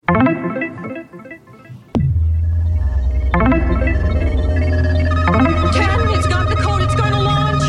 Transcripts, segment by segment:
It's got the code. It's going to launch.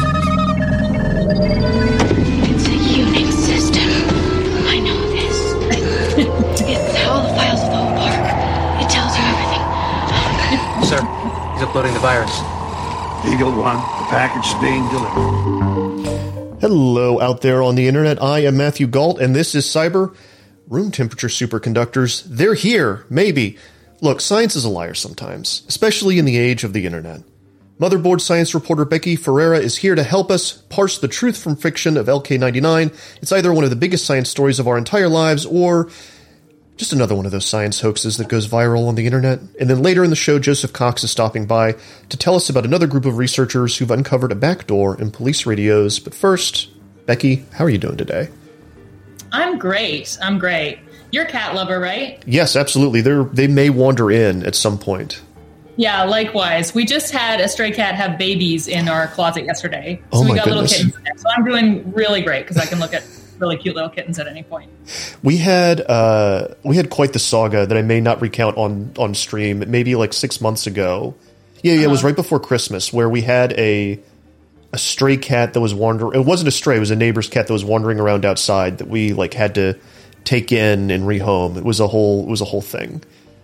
It's a Unix system. I know this. It's how the files fall apart. It tells you everything. Sir, he's uploading the virus. Eagle One, the package is being delivered. Hello out there on the internet. I am Matthew Galt, and this is Cyber. Room temperature superconductors. They're here, maybe. Look, science is a liar sometimes, especially in the age of the internet. Motherboard science reporter Becky Ferreira is here to help us parse the truth from fiction of LK99. It's either one of the biggest science stories of our entire lives, or just another one of those science hoaxes that goes viral on the internet. And then later in the show, Joseph Cox is stopping by to tell us about another group of researchers who've uncovered a backdoor in police radios. But first, Becky, how are you doing today? I'm great. You're a cat lover, right? Yes, absolutely. They may wander in at some point. Yeah, likewise. We just had a stray cat have babies in our closet yesterday. So Oh we my got goodness. little kittens in there. So I'm doing really great because I can look at really cute little kittens at any point. We had quite the saga that I may not recount on stream, maybe like 6 months ago. Yeah, it was right before Christmas, where we had a stray cat that was wandering. It wasn't a stray; it was a neighbor's cat that was wandering around outside that we had to take in and rehome. It was a whole thing.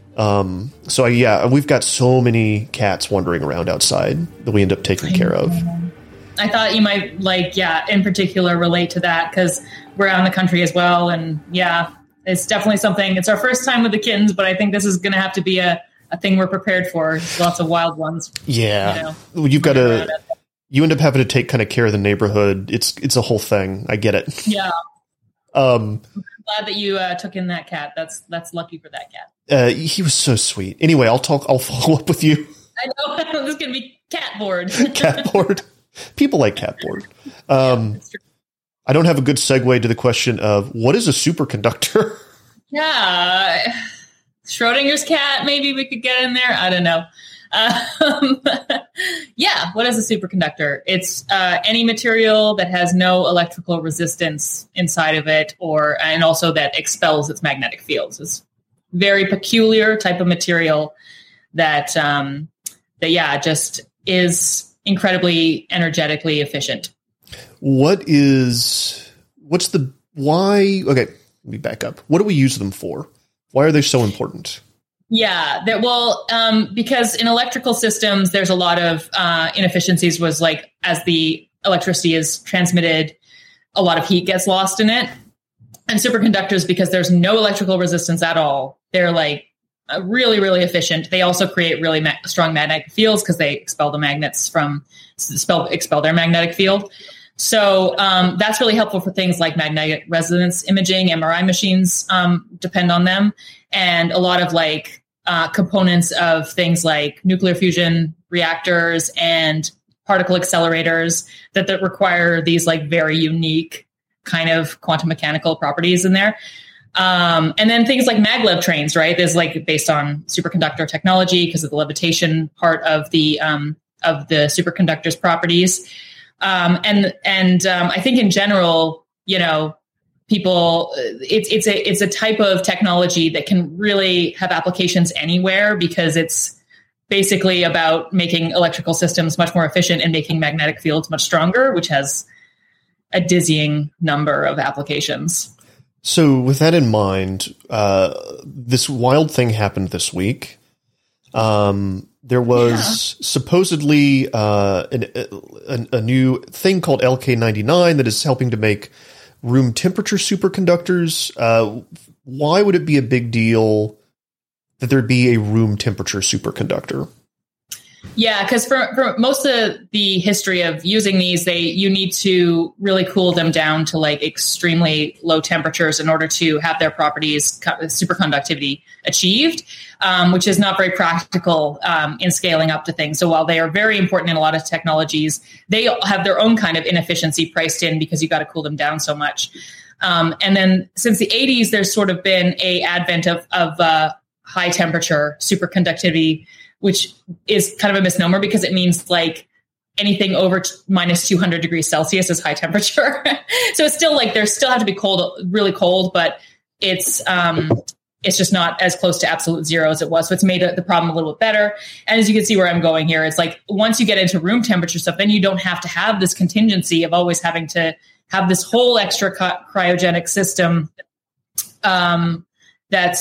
We've got so many cats wandering around outside that we end up taking care of. I thought you might in particular relate to that because we're out in the country as well, and it's definitely something. It's our first time with the kittens, but I think this is going to have to be a thing we're prepared for. Lots of wild ones. Yeah, you've got to. You end up having to take kind of care of the neighborhood. It's a whole thing. I get it. Yeah. I'm glad that you took in that cat. That's lucky for that cat. He was so sweet. Anyway, I'll follow up with you. I know. This is going to be cat board. Cat board. People like cat board. I don't have a good segue to the question of what is a superconductor? Yeah. Schrodinger's cat, maybe we could get in there. I don't know. What is a superconductor? It's any material that has no electrical resistance inside of it, and also that expels its magnetic fields. It's very peculiar type of material that just is incredibly energetically efficient. Why? Okay, let me back up. What do we use them for? Why are they so important? Yeah, because in electrical systems, there's a lot of inefficiencies. As the electricity is transmitted, a lot of heat gets lost in it. And superconductors, because there's no electrical resistance at all, they're really, really efficient. They also create really strong magnetic fields because they expel the magnets expel their magnetic field. So that's really helpful for things like magnetic resonance imaging. MRI machines depend on them, and a lot of components of things like nuclear fusion reactors and particle accelerators that require these very unique kind of quantum mechanical properties in there. And then things like maglev trains, right? There's based on superconductor technology because of the levitation part of the superconductor's properties. And I think in general, people, it's a type of technology that can really have applications anywhere because it's basically about making electrical systems much more efficient and making magnetic fields much stronger, which has a dizzying number of applications. So with that in mind, this wild thing happened this week. There was supposedly a new thing called LK99 that is helping to make room temperature superconductors. Why would it be a big deal that there'd be a room temperature superconductor? Yeah, because for most of the history of using these, you need to really cool them down to extremely low temperatures in order to have their properties, superconductivity, achieved, which is not very practical in scaling up to things. So while they are very important in a lot of technologies, they have their own kind of inefficiency priced in because you got to cool them down so much. And then since the 80s, there's sort of been a advent of high temperature superconductivity, which is kind of a misnomer because it means anything over minus 200 degrees Celsius is high temperature. So it's still they still have to be cold, really cold, but it's It's just not as close to absolute zero as it was. So it's made the problem a little bit better. And as you can see where I'm going here, it's like once you get into room temperature stuff, then you don't have to have this contingency of always having to have this whole extra cryogenic system that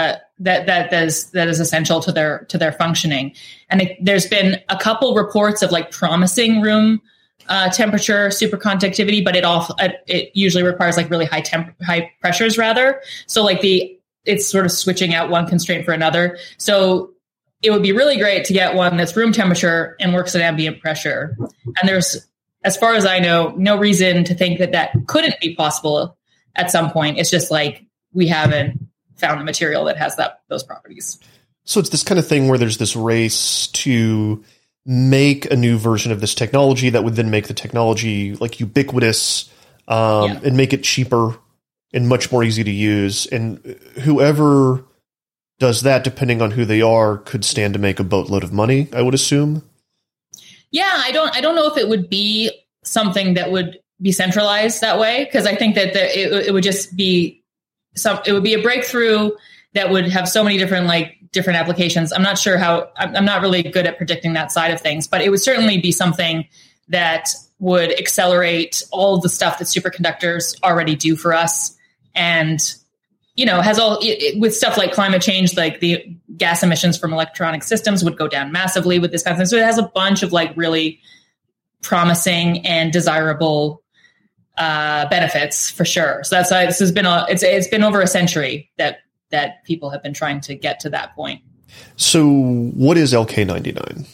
is essential to their functioning. And there's been a couple reports of like promising room temperature superconductivity, but it usually requires like really high pressures rather. So like it's sort of switching out one constraint for another. So it would be really great to get one that's room temperature and works at ambient pressure. And there's, as far as I know, no reason to think that couldn't be possible at some point. It's just like we haven't found a material that has those properties. So it's this kind of thing where there's this race to make a new version of this technology that would then make the technology like ubiquitous and make it cheaper and much more easy to use. And whoever does that, depending on who they are, could stand to make a boatload of money, I would assume. Yeah, I don't know if it would be something that would be centralized that way, because I think that it would just be it would be a breakthrough that would have so many different applications. I'm not sure I'm not really good at predicting that side of things, but it would certainly be something that would accelerate all of the stuff that superconductors already do for us. And, has with stuff like climate change, like the gas emissions from electronic systems would go down massively with this kind of thing. So it has a bunch of like really promising and desirable benefits for sure. So that's why this has been it's been over a century that people have been trying to get to that point. So what is LK99?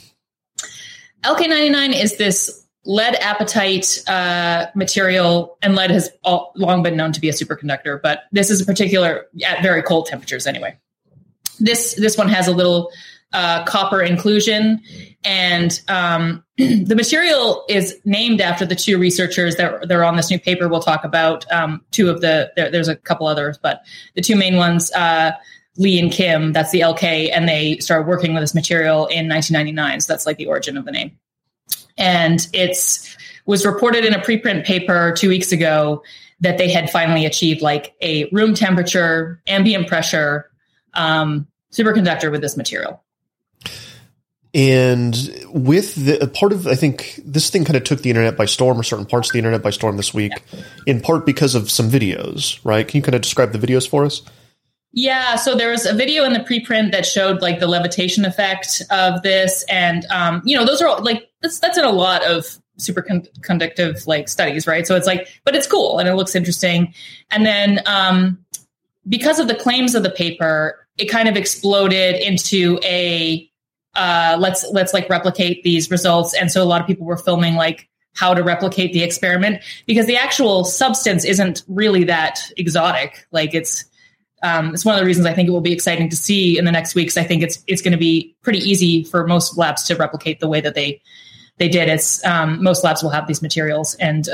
LK99 is this lead apatite material, and lead has long been known to be a superconductor, but this is a particular at very cold temperatures anyway. This one has a little copper inclusion, and the material is named after the two researchers that are on this new paper. We'll talk about two of there's a couple others, but the two main ones, Lee and Kim, that's the LK, and they started working with this material in 1999. So that's like the origin of the name. And was reported in a preprint paper 2 weeks ago that they had finally achieved like a room temperature, ambient pressure superconductor with this material. And with I think this thing kind of took the internet by storm, or certain parts of the internet by storm this week, in part because of some videos, right? Can you kind of describe the videos for us? Yeah, so there was a video in the preprint that showed like the levitation effect of this, and those are all like that's in a lot of superconductive like studies, right? So it's like, but it's cool and it looks interesting. And then because of the claims of the paper, it kind of exploded into a let's like replicate these results, and so a lot of people were filming like how to replicate the experiment, because the actual substance isn't really that exotic. Like it's one of the reasons I think it will be exciting to see in the next weeks. I think it's going to be pretty easy for most labs to replicate the way that they did. It's most labs will have these materials, and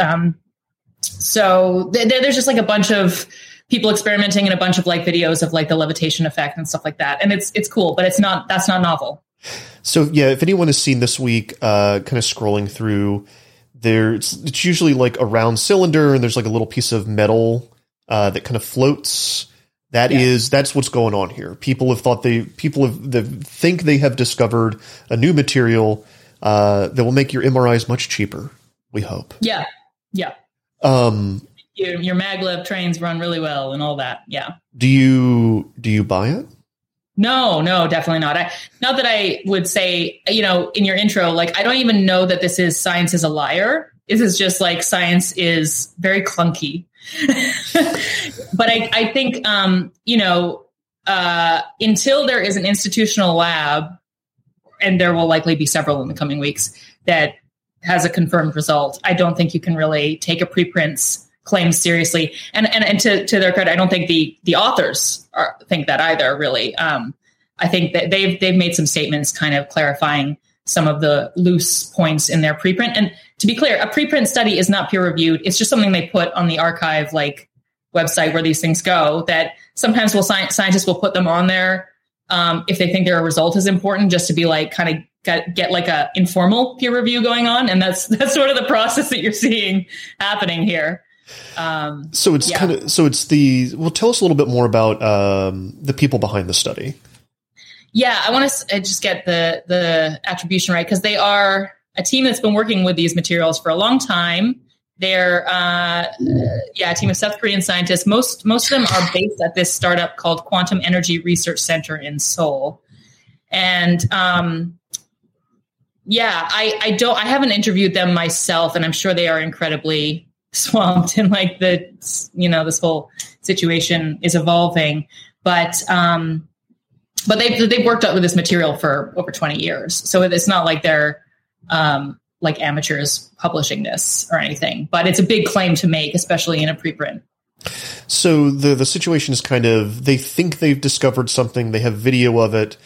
so there's just like a bunch of people experimenting and a bunch of like videos of like the levitation effect and stuff like that, and it's cool, but that's not novel. So yeah, if anyone has seen this week, kind of scrolling through there, it's usually like a round cylinder, and there's like a little piece of metal that kind of floats. That's what's going on here. People think they have discovered a new material that will make your MRIs much cheaper. We hope. Yeah. Your maglev trains run really well and all that. Yeah. Do you buy it? No, definitely not. Not that I would say, in your intro, like, I don't even know that this is science is a liar. This is just like science is very clunky. But I think, until there is an institutional lab, and there will likely be several in the coming weeks, that has a confirmed result, I don't think you can really take a preprint's claims seriously. And to their credit, I don't think the authors think that either, really. I think that they've made some statements kind of clarifying some of the loose points in their preprint. And to be clear, a preprint study is not peer reviewed. It's just something they put on the archive like website where these things go, that sometimes scientists will put them on there if they think their result is important, just to be like kind of get like a informal peer review going on. And that's sort of the process that you're seeing happening here. So it's tell us a little bit more about the people behind the study. Yeah, I want to just get the attribution right, because they are a team that's been working with these materials for a long time. They're a team of South Korean scientists. Most of them are based at this startup called Quantum Energy Research Center in Seoul. And I haven't interviewed them myself, and I'm sure they are incredibly swamped in like this whole situation is evolving. But they've worked out with this material for over 20 years. So it's not like they're like amateurs publishing this or anything, but it's a big claim to make, especially in a preprint. So the situation is kind of, they think they've discovered something. They have video of it.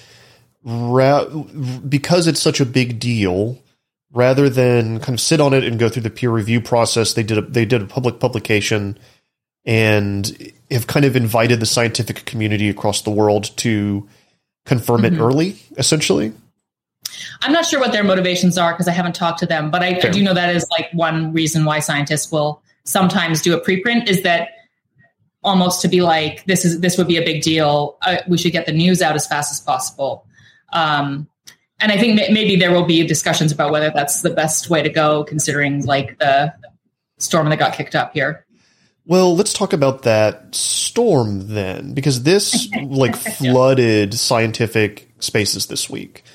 Because it's such a big deal, rather than kind of sit on it and go through the peer review process, they did a public publication and have kind of invited the scientific community across the world to confirm it early, essentially. I'm not sure what their motivations are because I haven't talked to them, but I do know that is like one reason why scientists will sometimes do a preprint, is that almost to be like, this would be a big deal. We should get the news out as fast as possible. And I think maybe there will be discussions about whether that's the best way to go, considering like the storm that got kicked up here. Well, let's talk about that storm then, because this like flooded scientific spaces this week.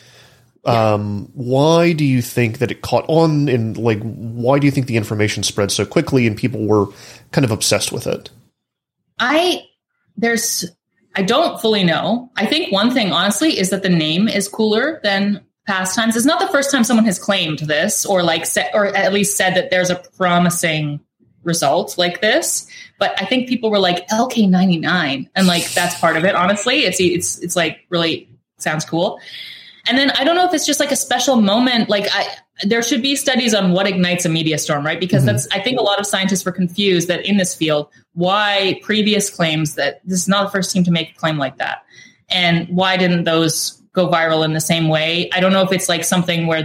Why do you think that it caught on, and like, why do you think the information spread so quickly and people were kind of obsessed with it? I don't fully know. I think one thing, honestly, is that the name is cooler than past times. It's not the first time someone has claimed this, or like or at least said that there's a promising result like this. But I think people were like LK99, and like that's part of it. Honestly, it's like really sounds cool. And then I don't know if it's just like a special moment. Like there should be studies on what ignites a media storm, right? Because I think a lot of scientists were confused that in this field, why previous claims that this is not the first team to make a claim like that. And why didn't those go viral in the same way? I don't know if it's like something where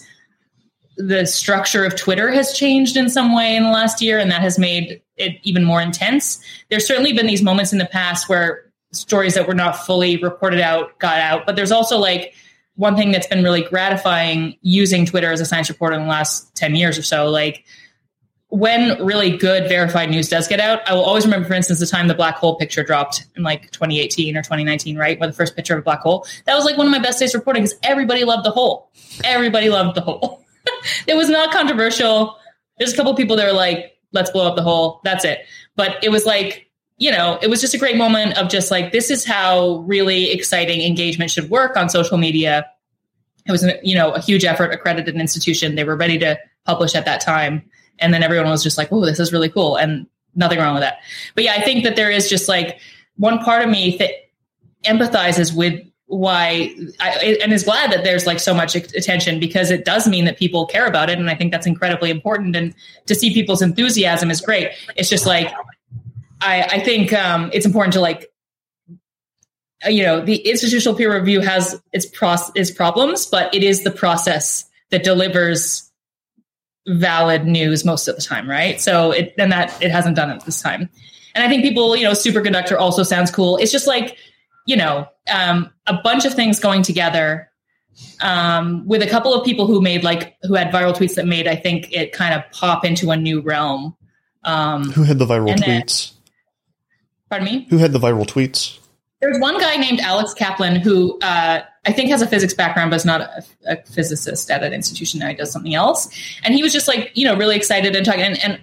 the structure of Twitter has changed in some way in the last year, and that has made it even more intense. There's certainly been these moments in the past where stories that were not fully reported out got out, but there's also like, one thing that's been really gratifying using Twitter as a science reporter in the last 10 years or so, like when really good verified news does get out, I will always remember, for instance, the time the black hole picture dropped in like 2018 or 2019, right? Where the first picture of a black hole, that was like one of my best days reporting because everybody loved the hole. Everybody loved the hole. It was not controversial. There's a couple of people that were like, let's blow up the hole. That's it. But it was like, it was just a great moment of just like, this is how really exciting engagement should work on social media. It was, a huge effort, accredited institution. They were ready to publish at that time. And then everyone was just like, oh, this is really cool. And nothing wrong with that. But yeah, I think that there is just like one part of me that empathizes with why and is glad that there's like so much attention, because it does mean that people care about it. And I think that's incredibly important. And to see people's enthusiasm is great. It's just like, I think it's important to like, the institutional peer review has its problems, but it is the process that delivers valid news most of the time, right? So it hasn't done it this time. And I think people, superconductor also sounds cool. It's just like, a bunch of things going together with a couple of people who had viral tweets that made, I think, it kind of pop into a new realm. Who had the viral tweets? Pardon me? Who had the viral tweets? There's one guy named Alex Kaplan who I think has a physics background, but is not a physicist at an institution now. He does something else. And he was just like, really excited and talking. And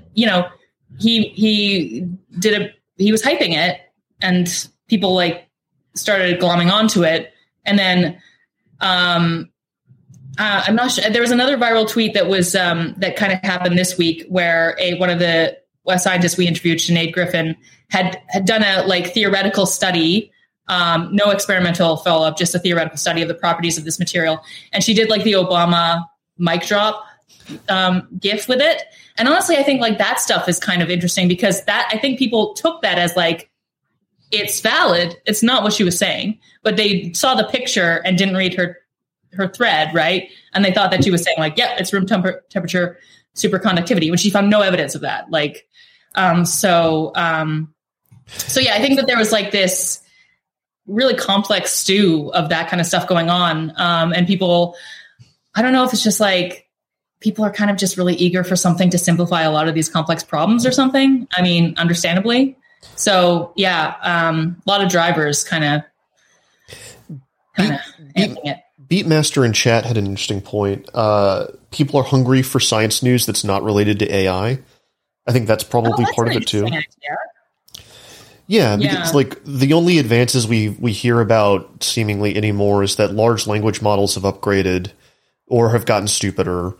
he was hyping it, and people like started glomming onto it. And then I'm not sure. There was another viral tweet that was that kind of happened this week where one of the scientists we interviewed, Sinead Griffin, had done a like theoretical study, no experimental follow-up, just a theoretical study of the properties of this material. And she did like the Obama mic drop GIF with it. And honestly, I think like that stuff is kind of interesting, because I think people took that as like, it's valid. It's not what she was saying, but they saw the picture and didn't read her thread, right? And they thought that she was saying like, it's room temperature superconductivity, when she found no evidence of that. Like, So yeah, I think that there was like this really complex stew of that kind of stuff going on. And people, I don't know if it's just like people are kind of just really eager for something to simplify a lot of these complex problems or something. I mean, understandably. So yeah, a lot of drivers kind of handling it. Beatmaster in chat had an interesting point. People are hungry for science news that's not related to AI. I think that's probably part of it too. Yeah, because like the only advances we hear about seemingly anymore is that large language models have upgraded or have gotten stupider.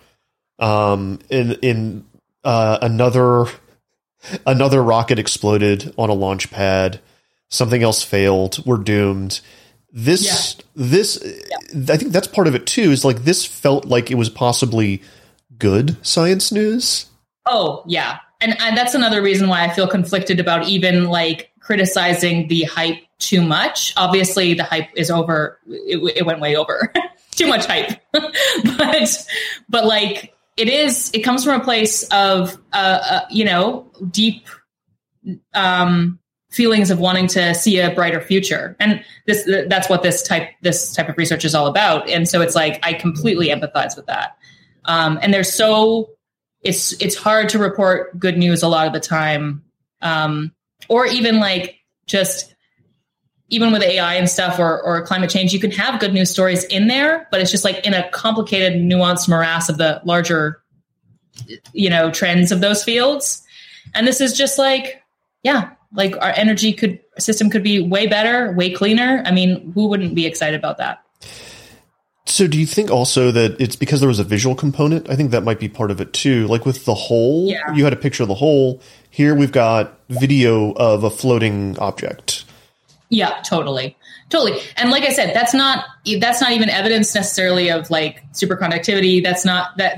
Another rocket exploded on a launch pad. Something else failed. We're doomed. I think that's part of it too, is like this felt like it was possibly good science news. Oh, yeah. And that's another reason why I feel conflicted about even like criticizing the hype too much. Obviously, the hype is over. It went way over. Too much hype. but like it comes from a place of, deep feelings of wanting to see a brighter future. And that's what this type of research is all about. And so it's like, I completely empathize with that. And it's hard to report good news a lot of the time. Or even like even with AI and stuff or climate change, you can have good news stories in there, but it's just like in a complicated, nuanced morass of the larger, trends of those fields. And this is just like, yeah, like our energy system could be way better, way cleaner. I mean, who wouldn't be excited about that? So do you think also that it's because there was a visual component? I think that might be part of it too. Like with the hole, you had a picture of the hole. Here we've got video of a floating object. Yeah, totally. And like I said, that's not even evidence necessarily of like superconductivity. That's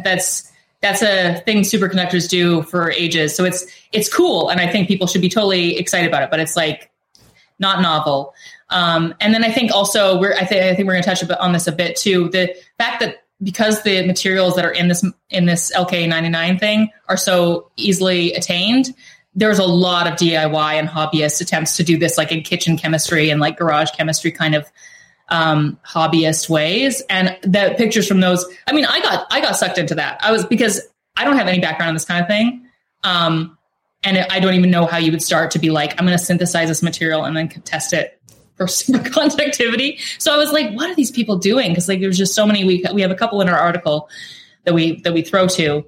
a thing superconductors do for ages. So it's cool. And I think people should be totally excited about it, but it's like not novel. And then I think also I think we're going to touch on this a bit too. The fact that because the materials that are in this LK99 thing are so easily attained, there's a lot of DIY and hobbyist attempts to do this like in kitchen chemistry and like garage chemistry kind of hobbyist ways. And the pictures from those, I mean, I got sucked into that. Because I don't have any background in this kind of thing. And I don't even know how you would start to be like, I'm going to synthesize this material and then test it for superconductivity. So I was like, what are these people doing? Because like there's just so many. We have a couple in our article that we throw to.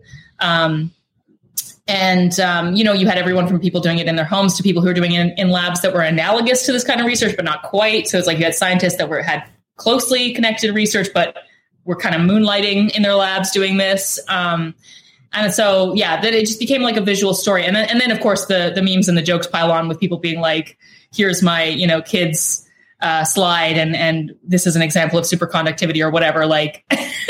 You had everyone from people doing it in their homes to people who were doing it in labs that were analogous to this kind of research, but not quite. So it's like you had scientists that had closely connected research, but were kind of moonlighting in their labs doing this. And so, yeah, that it just became like a visual story. And then of course the memes and the jokes pile on with people being like, here's my, kids slide. And this is an example of superconductivity or whatever. Like,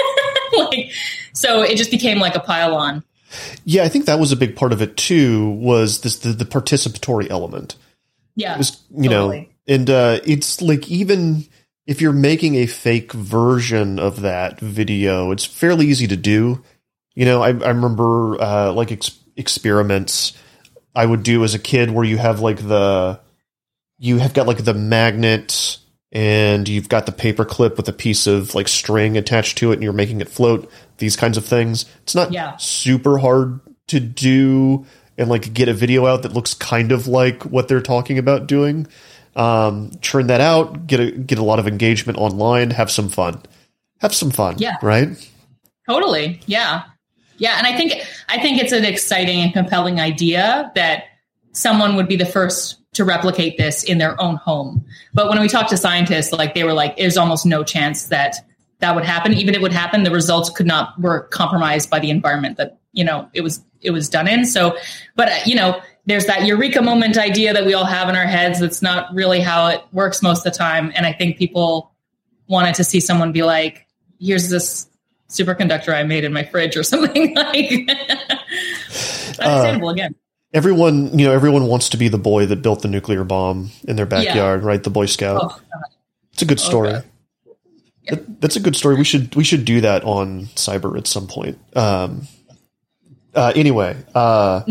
so it just became like a pile on. Yeah, I think that was a big part of it too, was the participatory element. Yeah. It was, totally. It's like, even if you're making a fake version of that video, it's fairly easy to do. I remember experiments I would do as a kid where you have got the magnet and you've got the paper clip with a piece of like string attached to it and you're making it float, these kinds of things. It's not super hard to do and like get a video out that looks kind of like what they're talking about doing. Churn that out, get a lot of engagement online, have some fun. Yeah. Right? Totally. Yeah. Yeah. And I think it's an exciting and compelling idea that someone would be the first to replicate this in their own home. But when we talked to scientists, like they were like, there's almost no chance that would happen. Even if it would happen, the results were compromised by the environment that, it was done in. So, but there's that eureka moment idea that we all have in our heads. That's not really how it works most of the time. And I think people wanted to see someone be like, here's this superconductor I made in my fridge or something like understandable again. Everyone wants to be the boy that built the nuclear bomb in their backyard, right? The Boy Scout. Oh, it's a good story. That's a good story. We should do that on Cyber at some point. Anyway. No, it's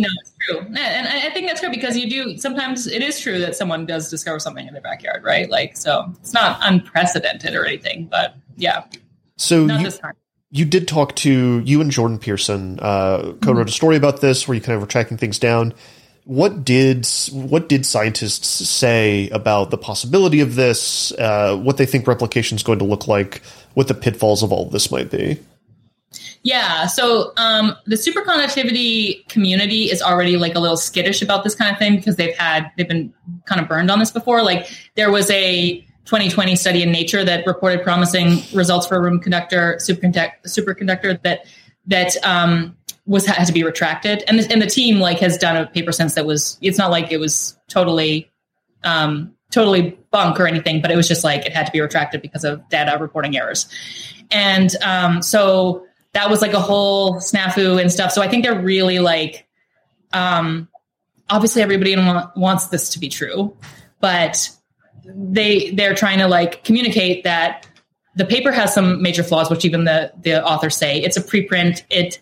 true. And I think that's true because sometimes it is true that someone does discover something in their backyard, right? Like, so it's not unprecedented or anything, but yeah. So not this time. You did talk to, you and Jordan Pearson co-wrote a story about this where you kind of were tracking things down. What did scientists say about the possibility of this, what they think replication is going to look like, what the pitfalls of all of this might be? Yeah, so the superconductivity community is already like a little skittish about this kind of thing because they've been kind of burned on this before. Like there was a 2020 study in Nature that reported promising results for a room conductor superconductor that had to be retracted, and the team like has done a paper since that it's not like it was totally bunk or anything, but it was just like it had to be retracted because of data reporting errors, and so that was like a whole snafu and stuff. So I think they're really like, obviously everybody wants this to be true, but they're trying to like communicate that the paper has some major flaws, which even the authors say. It's a preprint. It,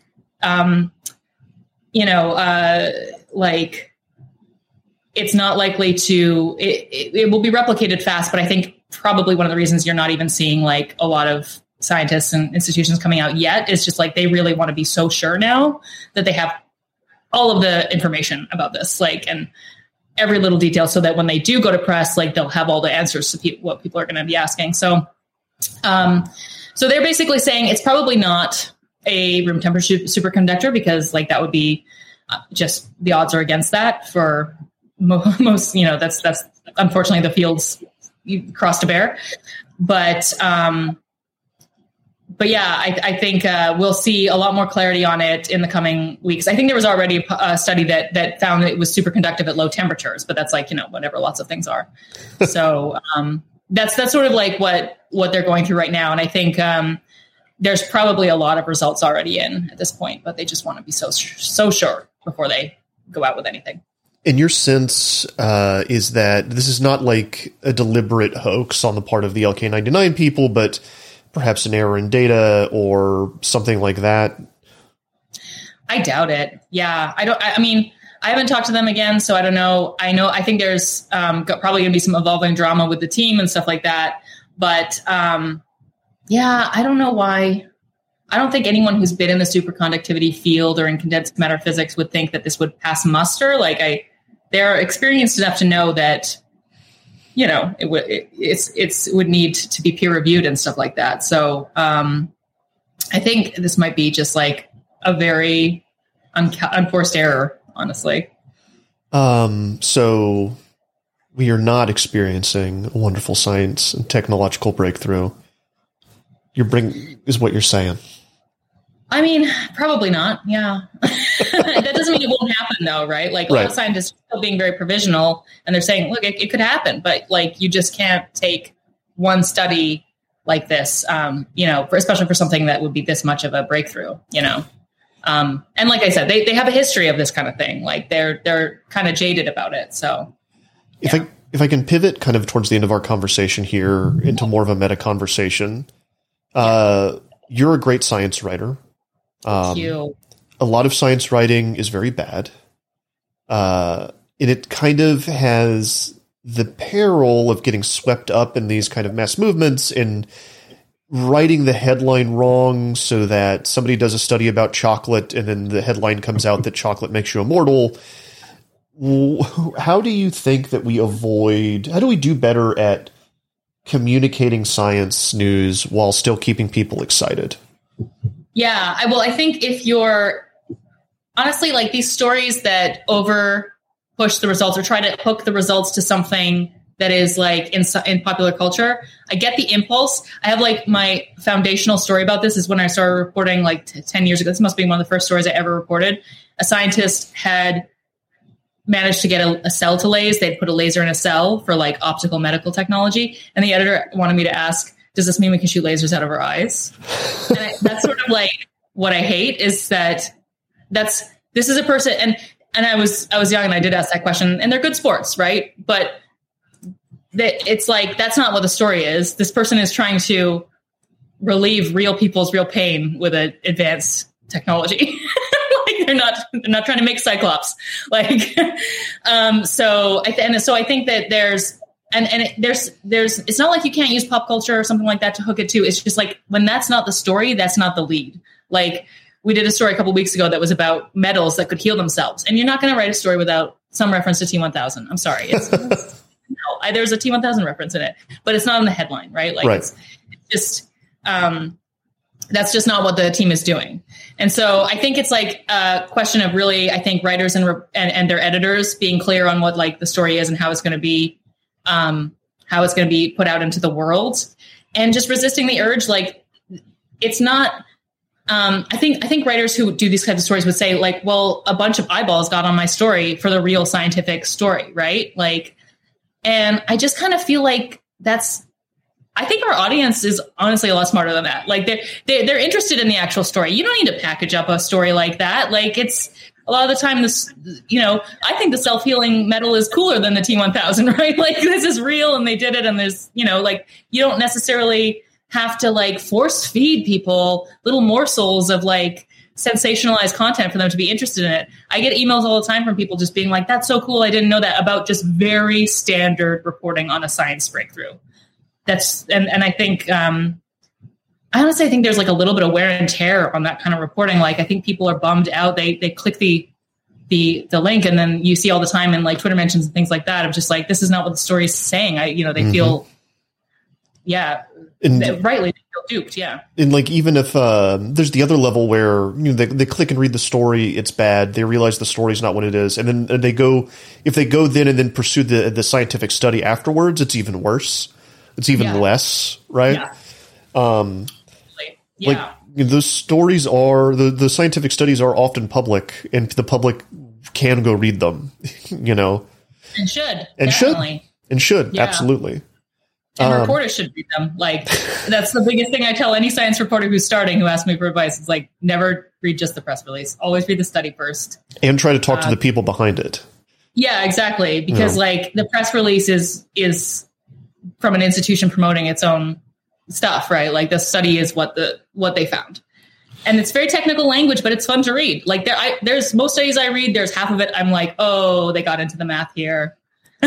like it's not likely to, it will be replicated fast, but I think probably one of the reasons you're not even seeing like a lot of scientists and institutions coming out yet is just like, they really want to be so sure now that they have all of the information about this, like, and every little detail so that when they do go to press, like they'll have all the answers to what people are going to be asking. So, so they're basically saying it's probably not a room temperature superconductor because like that would be just the odds are against that for most, that's unfortunately the fields you cross to bear. But yeah, I think we'll see a lot more clarity on it in the coming weeks. I think there was already a study that found that it was superconductive at low temperatures, but that's like, whatever lots of things are. So that's sort of like what they're going through right now. And I think there's probably a lot of results already in at this point, but they just want to be so sure before they go out with anything. And your sense is that this is not like a deliberate hoax on the part of the LK99 people, but perhaps an error in data or something like that? I doubt it. Yeah. I haven't talked to them again, so I don't know. I think there's probably going to be some evolving drama with the team and stuff like that. But yeah, I don't know why. I don't think anyone who's been in the superconductivity field or in condensed matter physics would think that this would pass muster. Like they're experienced enough to know that, it would need to be peer reviewed and stuff like that. So I think this might be just like a very unforced error, honestly. So we are not experiencing a wonderful science and technological breakthrough. Is what you're saying. I mean, probably not. Yeah. That doesn't mean it won't happen though, right? Like a lot of scientists are still being very provisional and they're saying, look, it could happen, but like, you just can't take one study like this, especially for something that would be this much of a breakthrough, and like I said, they have a history of this kind of thing. Like they're kind of jaded about it. So yeah. If I can pivot kind of towards the end of our conversation here into more of a meta conversation, you're a great science writer. Thank you. A lot of science writing is very bad. And it kind of has the peril of getting swept up in these kind of mass movements and writing the headline wrong so that somebody does a study about chocolate and then the headline comes out that chocolate makes you immortal. How do you think that how do we do better at communicating science news while still keeping people excited? Yeah, I think if you're honestly like these stories that over push the results or try to hook the results to something that is like in popular culture, I get the impulse. I have like my foundational story about this is when I started reporting like 10 years ago. This must be one of the first stories I ever reported. A scientist had managed to get a cell to lase. They'd put a laser in a cell for like optical medical technology. And the editor wanted me to ask, does this mean we can shoot lasers out of our eyes? And that's sort of like what I hate is that this is a person. And I was young and I did ask that question and they're good sports, right? But it's like, that's not what the story is. This person is trying to relieve real people's real pain with an advanced technology. they're not trying to make Cyclops. Like, so I think that there's it's not like you can't use pop culture or something like that to hook it to. It's just like, when that's not the story, that's not the lead. Like, we did a story a couple weeks ago that was about metals that could heal themselves. And you're not going to write a story without some reference to T-1000. I'm sorry. There's a T-1000 reference in it, but it's not in the headline, right? Like, right. It's just, that's just not what the team is doing. And so I think it's like a question of really, I think, writers and their editors being clear on what like the story is and how it's going to be put out into the world, and just resisting the urge. Like, it's not, I think writers who do these kinds of stories would say like, well, a bunch of eyeballs got on my story for the real scientific story. Right. Like, and I just kind of feel like I think our audience is honestly a lot smarter than that. Like, they're interested in the actual story. You don't need to package up a story like that. Like, it's a lot of the time this, I think the self-healing metal is cooler than the T-1000, right? Like, this is real and they did it. And there's, like, you don't necessarily have to like force feed people little morsels of like sensationalized content for them to be interested in it. I get emails all the time from people just being like, that's so cool, I didn't know that, about just very standard reporting on a science breakthrough. And I think, I honestly think there's like a little bit of wear and tear on that kind of reporting. Like, I think people are bummed out. They click the link, and then you see all the time in like Twitter mentions and things like that of just like, this is not what the story is saying. They feel, rightly, they feel duped. Yeah. And like, even if there's the other level where they click and read the story, it's bad. They realize the story is not what it is, and then if they go then and then pursue the scientific study afterwards, it's even worse. It's even less, right? Yeah. Like, those stories are the scientific studies are often public, and the public can go read them. And should yeah. Absolutely. And reporters should read them. Like, that's the biggest thing I tell any science reporter who's starting, who asks me for advice. It's like, never read just the press release. Always read the study first. And try to talk to the people behind it. Yeah, exactly. Because like, the press release is from an institution promoting its own stuff, right? Like, the study is what they found. And it's very technical language, but it's fun to read. Like, there's most studies I read, there's half of it I'm like, oh, they got into the math here.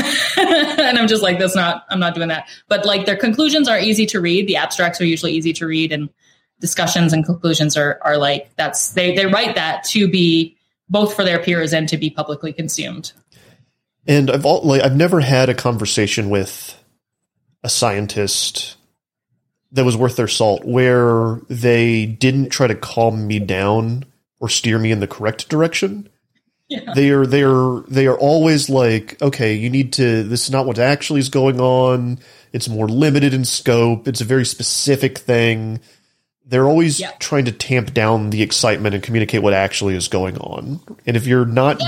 And I'm just like, I'm not doing that. But like, their conclusions are easy to read. The abstracts are usually easy to read, and discussions and conclusions are like, they write that to be both for their peers and to be publicly consumed. And I've never had a conversation with a scientist that was worth their salt where they didn't try to calm me down or steer me in the correct direction. Yeah. They are always like, okay, this is not what actually is going on. It's more limited in scope. It's a very specific thing. They're always trying to tamp down the excitement and communicate what actually is going on. And if you're not,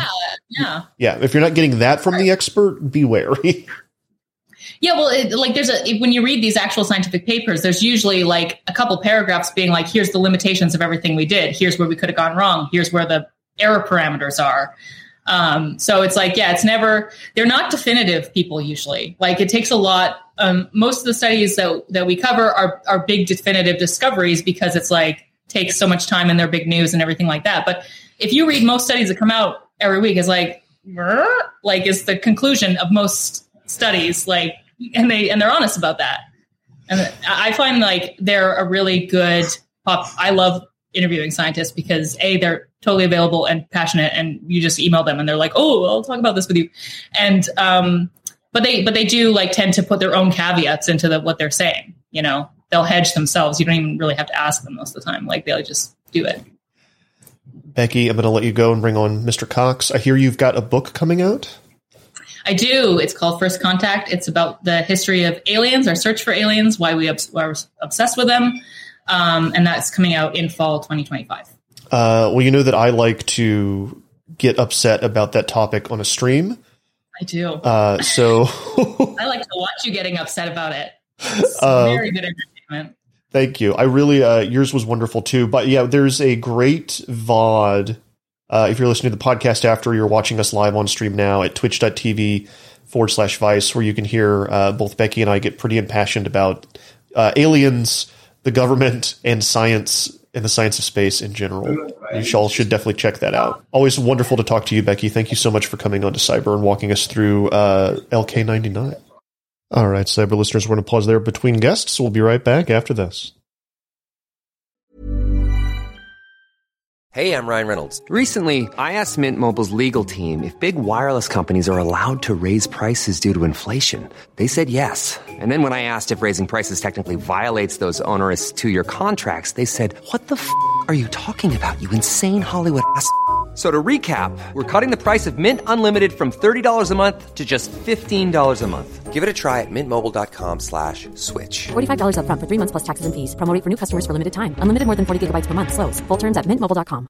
if you're not getting that from the expert, be wary. Yeah, well, when you read these actual scientific papers, there's usually like a couple paragraphs being like, here's the limitations of everything we did. Here's where we could have gone wrong. Here's where the error parameters are. So it's like, they're not definitive people usually. Like, it takes a lot. Most of the studies that we cover are big definitive discoveries, because it's like, takes so much time and they're big news and everything like that. But if you read most studies that come out every week, it's like is the conclusion of most studies, like, and they're honest about that. And I find like they're a really good I love interviewing scientists because they're totally available and passionate, and you just email them and they're like, oh, I'll talk about this with you. And, but they do like tend to put their own caveats into what they're saying. They'll hedge themselves. You don't even really have to ask them most of the time. Like, they'll just do it. Becky, I'm going to let you go and bring on Mr. Cox. I hear you've got a book coming out. I do. It's called First Contact. It's about the history of aliens, our search for aliens, why we're obsessed with them. And that's coming out in fall 2025. Well, you know that I like to get upset about that topic on a stream. I do. So I like to watch you getting upset about it. It's very good entertainment. Thank you. I really, yours was wonderful too. But yeah, there's a great VOD. If you're listening to the podcast after, you're watching us live on stream now at twitch.tv/Vice, where you can hear both Becky and I get pretty impassioned about aliens, the government, and science and the science of space in general. You all should definitely check that out. Always wonderful to talk to you, Becky. Thank you so much for coming on to Cyber and walking us through LK99. All right, Cyber listeners, we're going to pause there between guests. We'll be right back after this. Hey, I'm Ryan Reynolds. Recently, I asked Mint Mobile's legal team if big wireless companies are allowed to raise prices due to inflation. They said yes. And then when I asked if raising prices technically violates those onerous 2-year contracts, they said, "What the f*** are you talking about, you insane Hollywood ass?" So to recap, we're cutting the price of Mint Unlimited from $30 a month to just $15 a month. Give it a try at mintmobile.com/switch. $45 up front for 3 months plus taxes and fees. Promo rate for new customers for limited time. Unlimited more than 40 gigabytes per month. Slows full terms at mintmobile.com.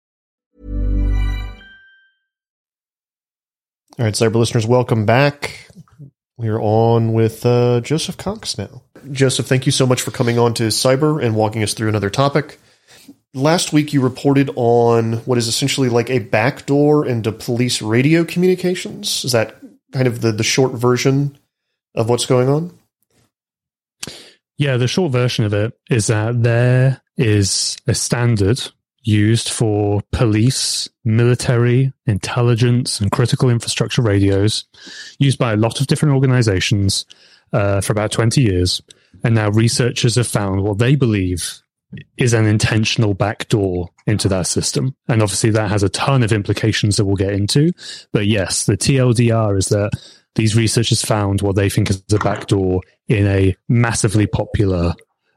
All right, Cyber listeners, welcome back. We're on with Joseph Cox now. Joseph, thank you so much for coming on to Cyber and walking us through another topic. Last week, you reported on what is essentially like a backdoor into police radio communications. Is that kind of the short version of what's going on? Yeah, the short version of it is that there is a standard used for police, military, intelligence, and critical infrastructure radios, used by a lot of different organizations for about 20 years. And now researchers have found what they believe is an intentional backdoor into that system. And obviously that has a ton of implications that we'll get into. But yes, the TLDR is that these researchers found what they think is a backdoor in a massively popular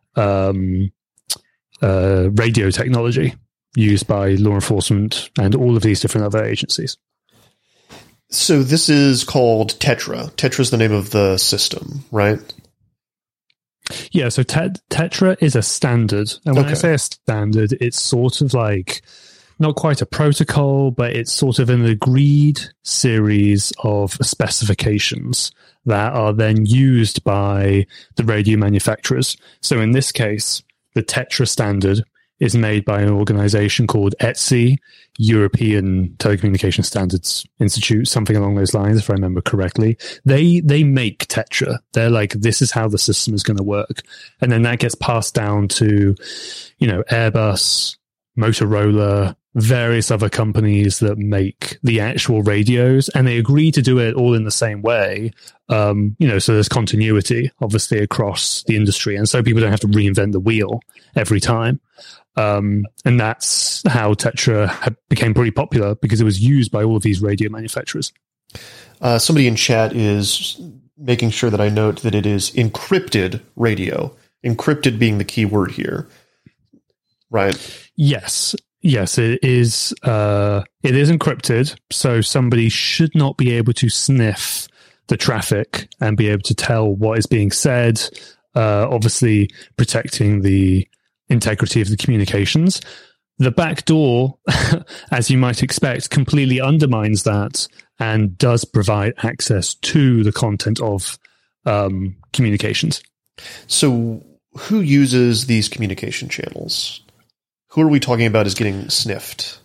radio technology used by law enforcement and all of these different other agencies. So this is called Tetra. Tetra is the name of the system, right? Yeah, so Tetra is a standard. And when I say a standard, it's sort of like not quite a protocol, but it's sort of an agreed series of specifications that are then used by the radio manufacturers. So in this case, the Tetra standard is made by an organization called ETSI, European Telecommunication Standards Institute, something along those lines, if I remember correctly. They make Tetra. They're like, this is how the system is going to work. And then that gets passed down to, Airbus, Motorola, various other companies that make the actual radios, and they agree to do it all in the same way. So there's continuity, obviously, across the industry. And so people don't have to reinvent the wheel every time. And that's how Tetra became pretty popular, because it was used by all of these radio manufacturers. Somebody in chat is making sure that I note that it is encrypted radio. Encrypted being the key word here. Right. Yes, it is. It is encrypted, so somebody should not be able to sniff the traffic and be able to tell what is being said. Obviously, protecting the integrity of the communications. The backdoor, as you might expect, completely undermines that and does provide access to the content of communications. So, who uses these communication channels? Who are we talking about as getting sniffed?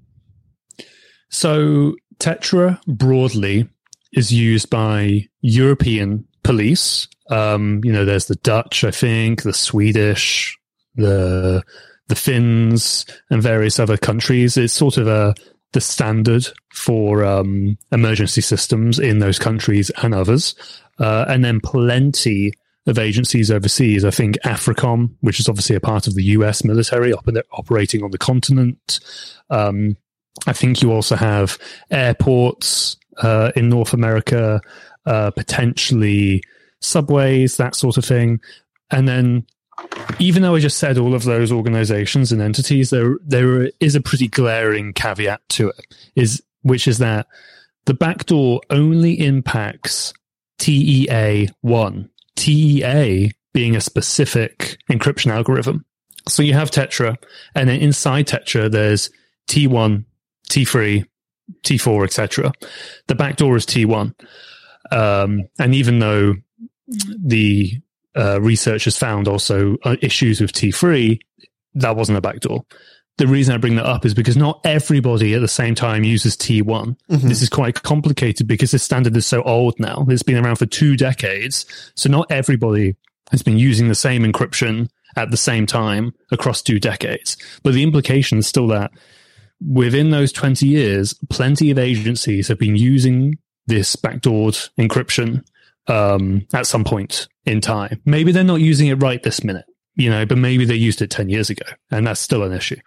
So Tetra broadly is used by European police. There's the Dutch, I think, the Swedish, the Finns, and various other countries. It's sort of the standard for emergency systems in those countries and others. And then plenty of agencies overseas. I think AFRICOM, which is obviously a part of the US military operating on the continent. I think you also have airports in North America, potentially subways, that sort of thing. And then, even though I just said all of those organizations and entities, there is a pretty glaring caveat to it, which is that the backdoor only impacts TEA1. TEA being a specific encryption algorithm. So you have Tetra, and then inside Tetra, there's T1, T3, T4, etc. The backdoor is T1. And even though the researchers found also issues with T3, that wasn't a backdoor. The reason I bring that up is because not everybody at the same time uses T1. Mm-hmm. This is quite complicated because this standard is so old now. It's been around for 2 decades. So not everybody has been using the same encryption at the same time across 2 decades. But the implication is still that within those 20 years, plenty of agencies have been using this backdoored encryption at some point in time. Maybe they're not using it right this minute, but maybe they used it 10 years ago, and that's still an issue.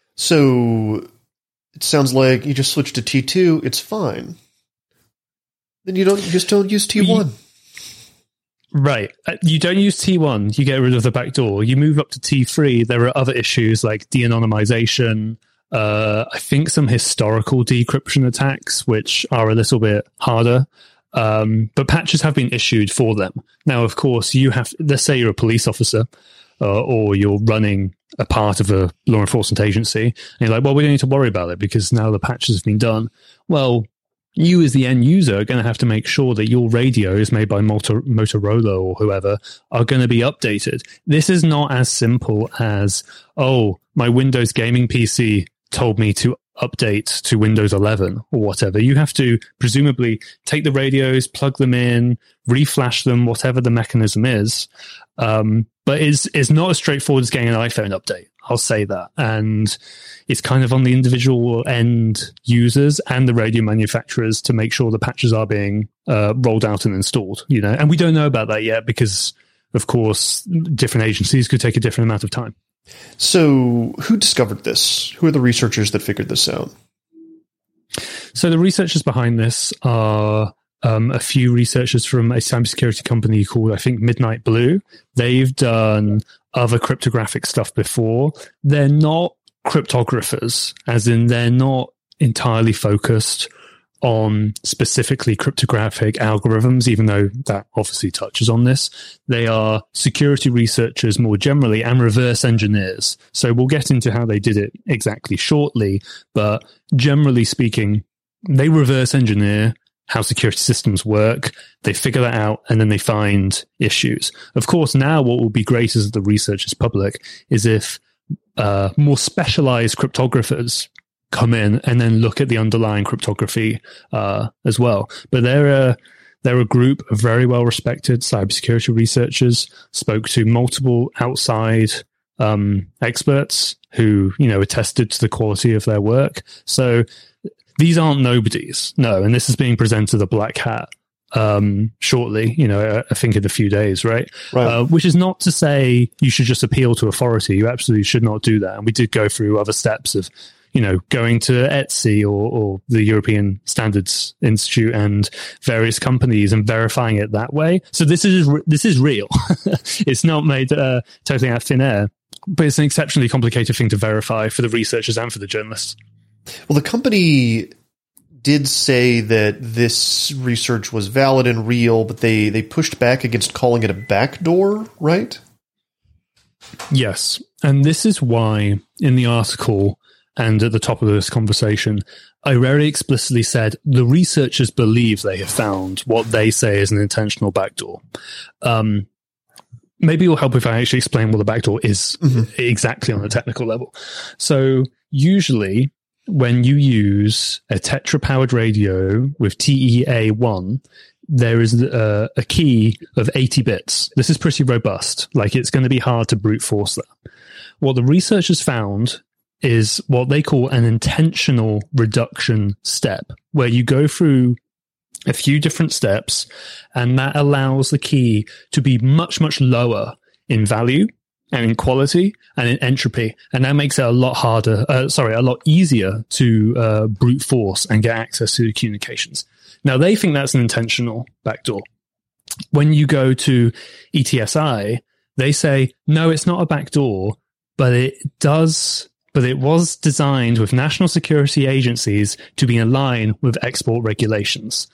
So it sounds like you just switch to T2, it's fine. Then you just don't use T1. Right. You don't use T1, you get rid of the backdoor. You move up to T3, there are other issues like de-anonymization, I think some historical decryption attacks, which are a little bit harder. But patches have been issued for them. Now, of course, let's say you're a police officer or you're running a part of a law enforcement agency, and you're like, well, we don't need to worry about it because now the patches have been done. Well, you as the end user are going to have to make sure that your radios made by Motorola or whoever are going to be updated. This is not as simple as, oh, my Windows gaming PC told me to update to Windows 11 or whatever. You have to presumably take the radios, plug them in, reflash them, whatever the mechanism is. But it's not as straightforward as getting an iPhone update. I'll say that. And it's kind of on the individual end users and the radio manufacturers to make sure the patches are being rolled out and installed, and we don't know about that yet because, of course, different agencies could take a different amount of time. So who discovered this? Who are the researchers that figured this out? So the researchers behind this are a few researchers from a cybersecurity company called, I think, Midnight Blue. They've done other cryptographic stuff before. They're not cryptographers, as in they're not entirely focused on specifically cryptographic algorithms, even though that obviously touches on this. They are security researchers more generally and reverse engineers. So we'll get into how they did it exactly shortly, but generally speaking, they reverse engineer how security systems work. They figure that out and then they find issues. Of course, now what will be great as the research is public is if more specialized cryptographers come in and then look at the underlying cryptography as well. But they're a group of very well-respected cybersecurity researchers, spoke to multiple outside experts who, attested to the quality of their work. So these aren't nobodies, no, and this is being presented a black hat shortly, I think in a few days, right? Which is not to say you should just appeal to authority. You absolutely should not do that. And we did go through other steps of going to ETSI or the European Standards Institute and various companies and verifying it that way. So this is real. It's not made totally out of thin air, but it's an exceptionally complicated thing to verify for the researchers and for the journalists. Well, the company did say that this research was valid and real, but they pushed back against calling it a backdoor, right? Yes. And this is why in the article and at the top of this conversation, I very explicitly said the researchers believe they have found what they say is an intentional backdoor. Maybe it will help if I actually explain what the backdoor is exactly on a technical level. So usually when you use a Tetra-powered radio with TEA1, there is a key of 80 bits. This is pretty robust. Like, it's going to be hard to brute force that. What the researchers found is what they call an intentional reduction step, where you go through a few different steps, and that allows the key to be much, much lower in value and in quality and in entropy. And that makes it a lot easier to brute force and get access to the communications. Now, they think that's an intentional backdoor. When you go to ETSI, they say, no, it's not a backdoor, but it was designed with national security agencies to be in line with export regulations.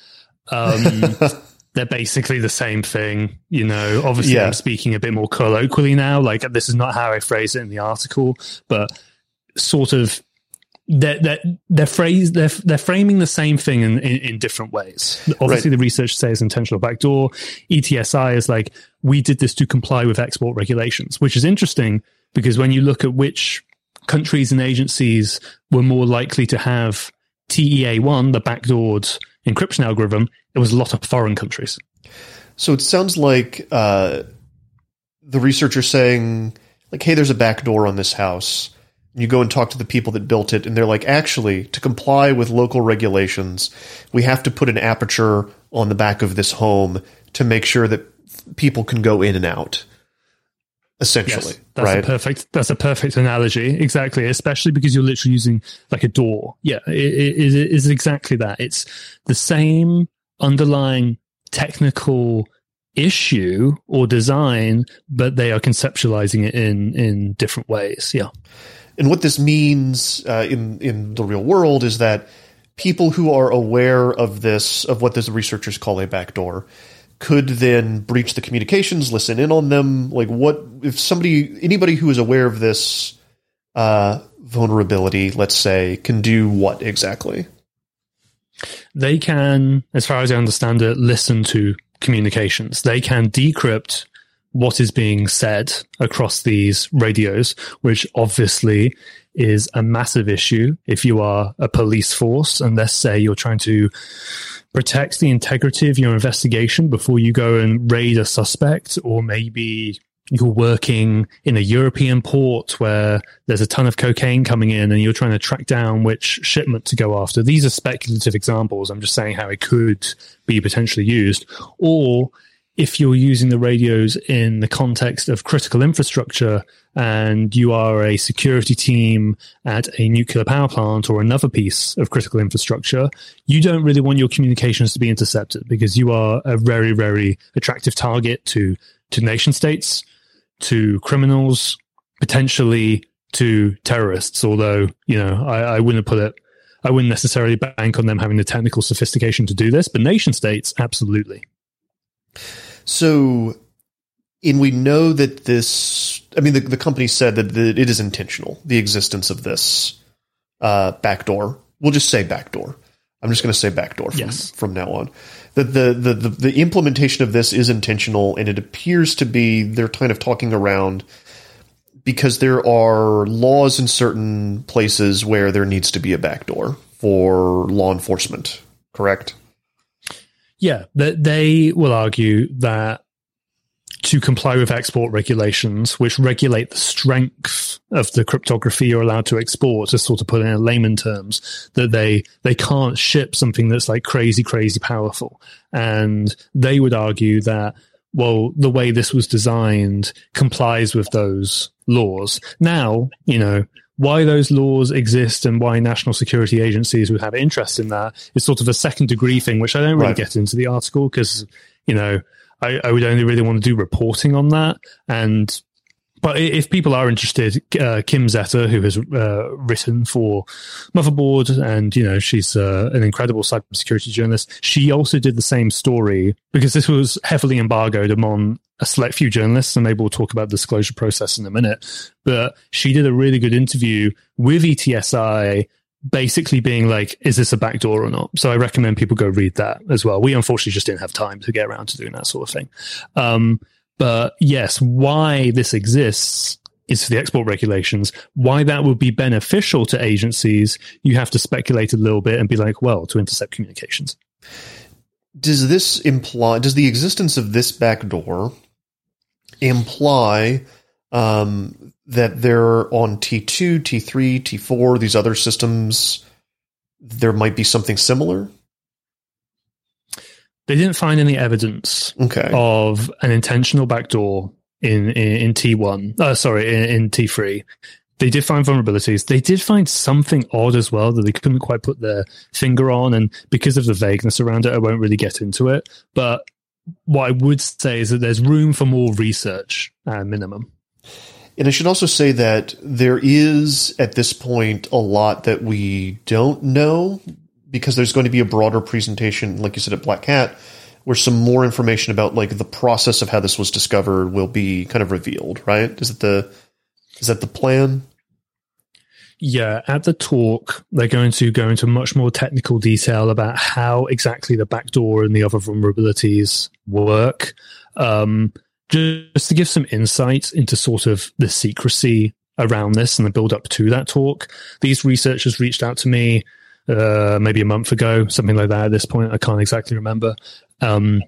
They're basically the same thing, obviously. Yeah. I'm speaking a bit more colloquially now, like this is not how I phrase it in the article, but sort of they're framing the same thing in different ways. Obviously, right. The research says intentional backdoor. ETSI is like, we did this to comply with export regulations, which is interesting because when you look at which countries and agencies were more likely to have TEA1, the backdoored encryption algorithm, it was a lot of foreign countries. So it sounds like the researchers saying, like, hey, there's a backdoor on this house. You go and talk to the people that built it, and they're like, actually, to comply with local regulations, we have to put an aperture on the back of this home to make sure that people can go in and out. Essentially, yes, that's a perfect analogy. Exactly, especially because you're literally using like a door. Yeah, it is exactly that. It's the same underlying technical issue or design, but they are conceptualizing it in different ways. Yeah. And what this means in the real world is that people who are aware of this, of what the researchers call a backdoor, could then breach the communications, listen in on them. Like, what if anybody who is aware of this vulnerability, let's say, can do what exactly? They can, as far as I understand it, listen to communications. They can decrypt what is being said across these radios, which obviously is a massive issue if you are a police force, and let's say you're trying to protect the integrity of your investigation before you go and raid a suspect, or maybe you're working in a European port where there's a ton of cocaine coming in and you're trying to track down which shipment to go after. These are speculative examples. I'm just saying how it could be potentially used. Or if you're using the radios in the context of critical infrastructure and you are a security team at a nuclear power plant or another piece of critical infrastructure, you don't really want your communications to be intercepted because you are a very, very attractive target to nation states, to criminals, potentially to terrorists. Although, I wouldn't necessarily bank on them having the technical sophistication to do this, but nation states, absolutely. So, and we know that the company said that it is intentional, the existence of this backdoor. We'll just say backdoor. I'm just going to say backdoor from now on. That the implementation of this is intentional, and it appears to be they're kind of talking around because there are laws in certain places where there needs to be a backdoor for law enforcement, correct? Yeah, they will argue that to comply with export regulations, which regulate the strength of the cryptography you're allowed to export, to sort of put it in layman terms, that they can't ship something that's like crazy, crazy powerful. And they would argue that, well, the way this was designed complies with those laws. Now, why those laws exist and why national security agencies would have interest in that is sort of a second degree thing, which I don't really get into the article because, I would only really want to do reporting on that. But if people are interested, Kim Zetter, who has written for Motherboard, and she's an incredible cybersecurity journalist, she also did the same story because this was heavily embargoed among a select few journalists, and maybe we'll talk about the disclosure process in a minute. But she did a really good interview with ETSI, basically being like, is this a backdoor or not? So I recommend people go read that as well. We unfortunately just didn't have time to get around to doing that sort of thing. But yes, why this exists is for the export regulations. Why that would be beneficial to agencies, you have to speculate a little bit and be like, well, to intercept communications. Does the existence of this backdoor imply that they're on T2, T3, T4, these other systems, there might be something similar? They didn't find any evidence of an intentional backdoor in T1. In T3. They did find vulnerabilities. They did find something odd as well that they couldn't quite put their finger on, and because of the vagueness around it, I won't really get into it. But what I would say is that there's room for more research at minimum. And I should also say that there is, at this point, a lot that we don't know, because there's going to be a broader presentation, like you said, at Black Hat, where some more information about like the process of how this was discovered will be kind of revealed, right? Is that the plan? Yeah, at the talk, they're going to go into much more technical detail about how exactly the backdoor and the other vulnerabilities work. Just to give some insight into sort of the secrecy around this and the build up to that talk. These researchers reached out to me maybe a month ago, something like that at this point. I can't exactly remember.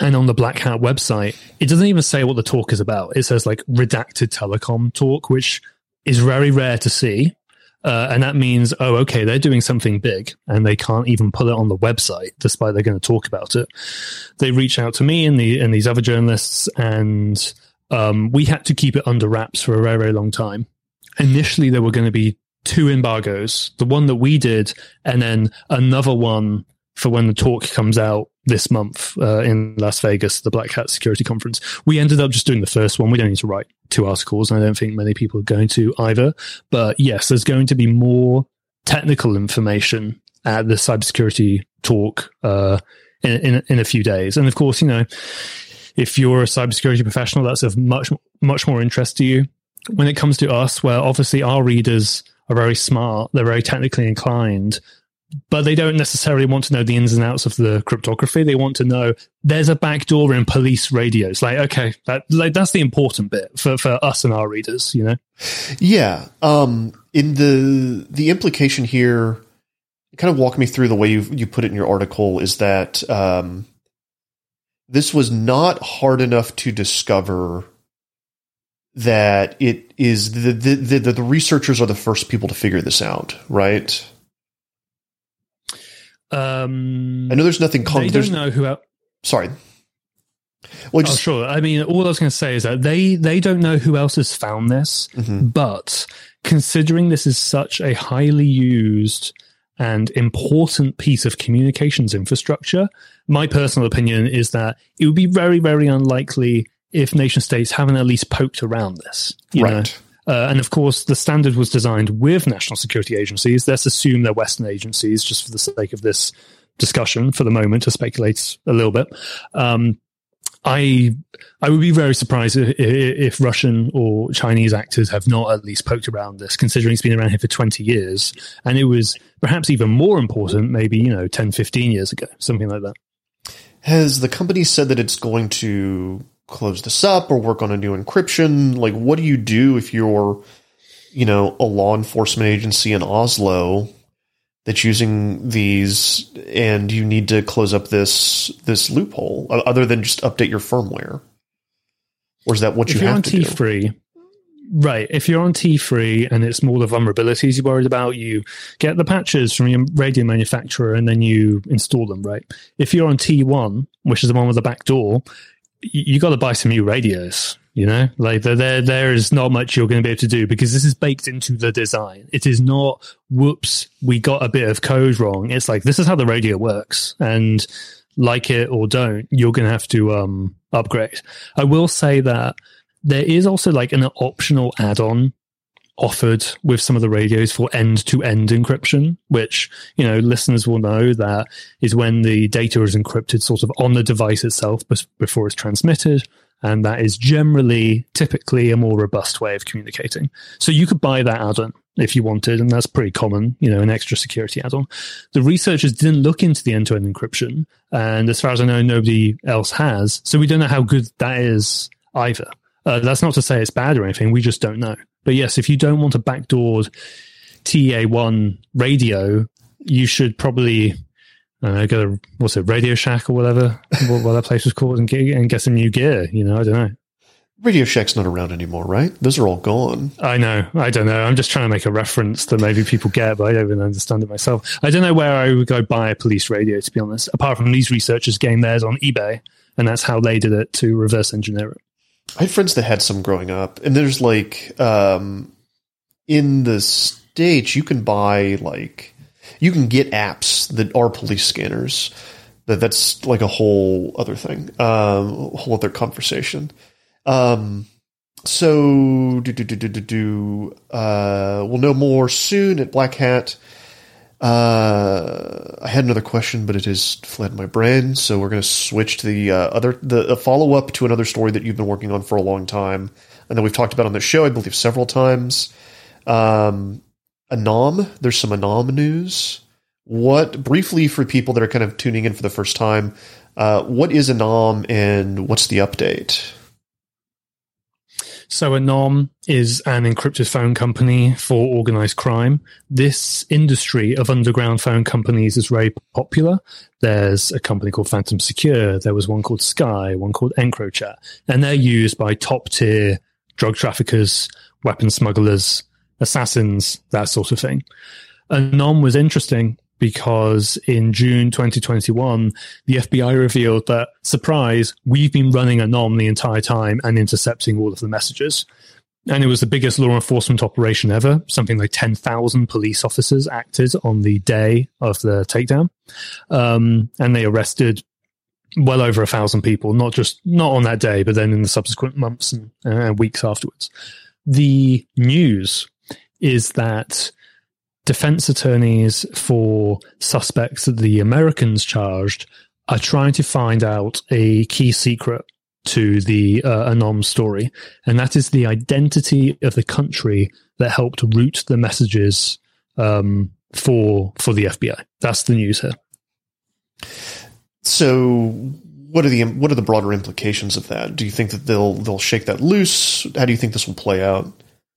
And on the Black Hat website, it doesn't even say what the talk is about. It says like redacted telecom talk, which is very rare to see. And that means, oh, okay, they're doing something big and they can't even put it on the website, despite they're going to talk about it. They reach out to me and these other journalists, and we had to keep it under wraps for a very, very long time. Initially, there were going to be 2 embargoes, the one that we did, and then another one for when the talk comes out this month in Las Vegas, the Black Hat Security Conference. We ended up just doing the first one. We don't need to write 2 articles, and I don't think many people are going to either. But yes, there's going to be more technical information at the cybersecurity talk in a few days. And of course, if you're a cybersecurity professional, that's of much more interest to you. When it comes to us, well, obviously our readers are very smart, they're very technically inclined, but they don't necessarily want to know the ins and outs of the cryptography. They want to know there's a backdoor in police radios. Like, okay, that's the important bit for us and our readers, Yeah. In the implication here, kind of walk me through the way you put it in your article, is that this was not hard enough to discover that it is the researchers are the first people to figure this out, right? I know there's nothing. They don't know who else. Sorry. Well, sure. I mean, all I was going to say is that they don't know who else has found this, but considering this is such a highly used and important piece of communications infrastructure, my personal opinion is that it would be very, very unlikely if nation states haven't at least poked around this. You know? And of course, the standard was designed with national security agencies. Let's assume they're Western agencies, just for the sake of this discussion for the moment, to speculate a little bit. I would be very surprised if Russian or Chinese actors have not at least poked around this, considering it's been around here for 20 years. And it was perhaps even more important, maybe, 10, 15 years ago, something like that. Has the company said that it's going to close this up or work on a new encryption? Like, what do you do if you're, a law enforcement agency in Oslo that's using these and you need to close up this loophole other than just update your firmware? Or is that what you have to do? T3, right. If you're on T3 and it's more the vulnerabilities you're worried about, you get the patches from your radio manufacturer and then you install them, right? If you're on T1, which is the one with the back door, you got to buy some new radios, like there is not much you're going to be able to do because this is baked into the design. It is not, whoops, we got a bit of code wrong. It's like, this is how the radio works. And like it or don't, you're going to have to upgrade. I will say that there is also like an optional add-on offered with some of the radios for end-to-end encryption, which, listeners will know that is when the data is encrypted sort of on the device itself before it's transmitted. And that is typically a more robust way of communicating. So you could buy that add-on if you wanted, and that's pretty common, an extra security add-on. The researchers didn't look into the end-to-end encryption, and as far as I know, nobody else has. So we don't know how good that is either. That's not to say it's bad or anything. We just don't know. But yes, if you don't want a backdoored TA1 radio, you should probably go to, Radio Shack or whatever, what that place was called, and get some new gear. I don't know. Radio Shack's not around anymore, right? Those are all gone. I know. I don't know. I'm just trying to make a reference that maybe people get, but I don't even understand it myself. I don't know where I would go buy a police radio, to be honest, apart from these researchers getting theirs on eBay, and that's how they did it to reverse engineer it. I had friends that had some growing up, and there's like, in the States, you can buy you can get apps that are police scanners. That's like a whole other thing, a whole other conversation. So we'll know more soon at Black Hat. I had another question, but it has fled my brain. So we're going to switch to the follow up to another story that you've been working on for a long time. I know we've talked about on the show, I believe, several times. Anom, there's some Anom news. Briefly for people that are kind of tuning in for the first time, what is Anom and what's the update? So Anom is an encrypted phone company for organized crime. This industry of underground phone companies is very popular. There's a company called Phantom Secure. There was one called Sky, one called EncroChat. And they're used by top-tier drug traffickers, weapon smugglers, assassins, that sort of thing. Anom was interesting because in June 2021, the FBI revealed that, surprise, we've been running Anom the entire time and intercepting all of the messages. And it was the biggest law enforcement operation ever. Something like 10,000 police officers acted on the day of the takedown. And they arrested well over 1,000 people, not on that day, but then in the subsequent months and weeks afterwards. The news is that defense attorneys for suspects that the Americans charged are trying to find out a key secret to the Anom story, and that is the identity of the country that helped route the messages for the FBI. That's the news here. So, what are the broader implications of that? Do you think that they'll shake that loose? How do you think this will play out?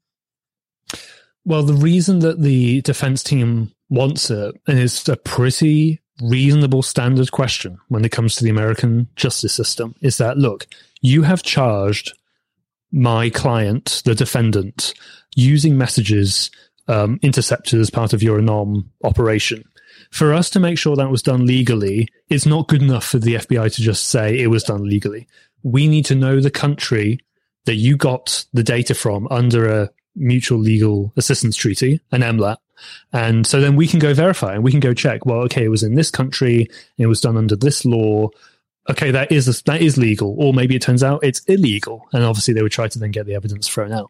Well, the reason that the defense team wants it, and it's a pretty reasonable standard question when it comes to the American justice system, is that, look, you have charged my client, the defendant, using messages intercepted as part of your Anom operation. For us to make sure that was done legally, it's not good enough for the FBI to just say it was done legally. We need to know the country that you got the data from under a Mutual Legal Assistance Treaty, an MLAT. And so then we can go verify and we can go check, well, okay, it was in this country, it was done under this law. Okay, that is legal. Or maybe it turns out it's illegal. And obviously they would try to then get the evidence thrown out.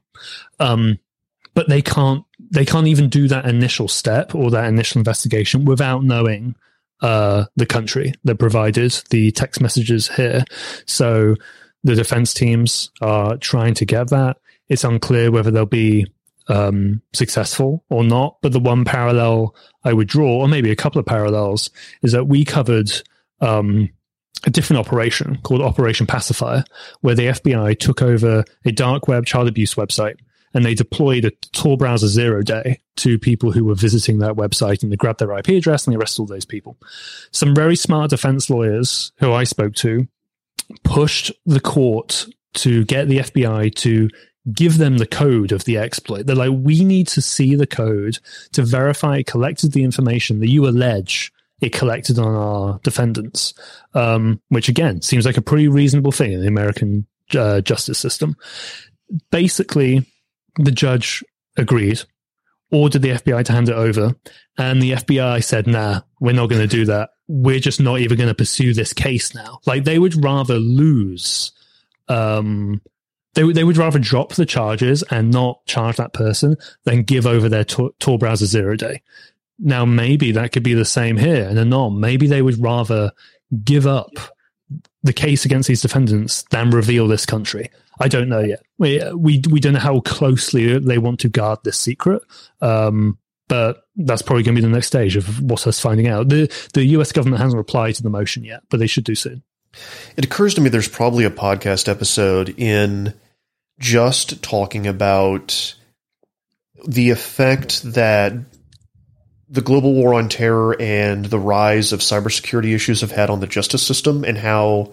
But they can't even do that initial step or that initial investigation without knowing the country that provided the text messages here. So the defense teams are trying to get that. It's unclear whether they'll be successful or not. But the one parallel I would draw, or maybe a couple of parallels, is that we covered a different operation called Operation Pacifier, where the FBI took over a dark web child abuse website and they deployed a Tor browser 0 day to people who were visiting that website, and they grabbed their IP address and they arrested all those people. Some very smart defense lawyers who I spoke to pushed the court to get the FBI to give them the code of the exploit. They're like, we need to see the code to verify it collected the information that you allege it collected on our defendants, which again seems like a pretty reasonable thing in the American justice system. Basically, the judge agreed, ordered the FBI to hand it over, and the FBI said, nah, we're not going to do that. We're just not even going to pursue this case now. Like, they would rather lose... They would rather drop the charges and not charge that person than give over their Tor browser 0 day. Now, maybe that could be the same here in Anom. Maybe they would rather give up the case against these defendants than reveal this country. I don't know yet. We don't know how closely they want to guard this secret, but that's probably going to be the next stage of what us finding out. The US government hasn't replied to the motion yet, but they should do soon. It occurs to me there's probably a podcast episode in just talking about the effect that the global war on terror and the rise of cybersecurity issues have had on the justice system, and how